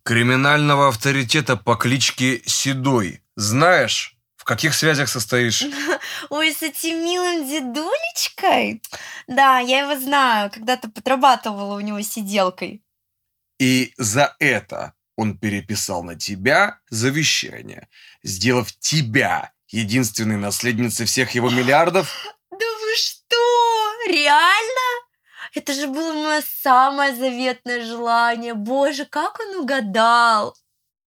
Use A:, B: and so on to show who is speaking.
A: Криминального авторитета по кличке Седой. Знаешь, в каких связях состоишь?
B: Ой, с этим милым дедулечкой? Да, я его знаю, когда-то подрабатывала у него сиделкой.
A: И за это он переписал на тебя завещание, сделав тебя единственной наследницей всех его миллиардов?
B: Да вы что? Реально? Это же было мое самое заветное желание. Боже, как он угадал.